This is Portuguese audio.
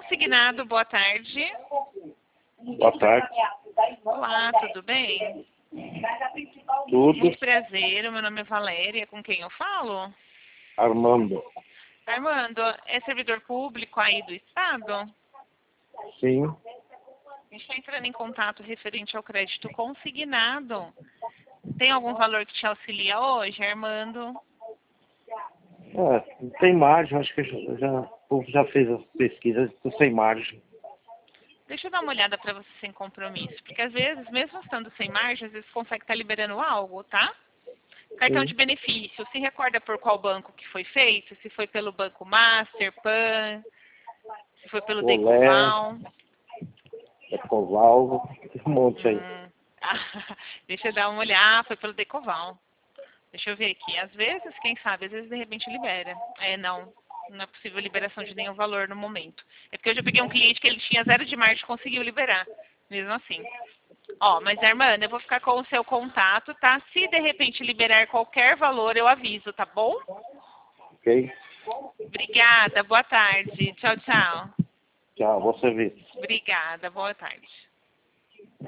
Consignado, boa tarde. Boa tarde. Olá, tudo bem? Tudo. Muito prazer, o meu nome é Valéria, com quem eu falo? Armando. Armando, é servidor público aí do Estado? Sim. A gente está entrando em contato referente ao crédito consignado. Tem algum valor que te auxilia hoje, Armando? Não tem margem, acho que o povo já fez as pesquisas, estou sem margem. Deixa eu dar uma olhada para você sem compromisso, porque às vezes, mesmo estando sem margem, às vezes consegue estar liberando algo, tá? Cartão de Sim. benefício, se recorda por qual banco que foi feito? Se foi pelo Banco Master, Pan, se foi pelo Olé, Decoval? Ecoval, tem um monte aí. Deixa eu dar uma olhada, foi pelo Decoval. Deixa eu ver aqui. Às vezes, quem sabe, às vezes de repente libera. Não é possível liberação de nenhum valor no momento. É porque eu já peguei um cliente que ele tinha 0 de margem e conseguiu liberar, mesmo assim. Ó, mas Armando, eu vou ficar com o seu contato, tá? Se de repente liberar qualquer valor, eu aviso, tá bom? Ok? Obrigada, boa tarde. Tchau, tchau. Tchau, vou servir. Obrigada, boa tarde.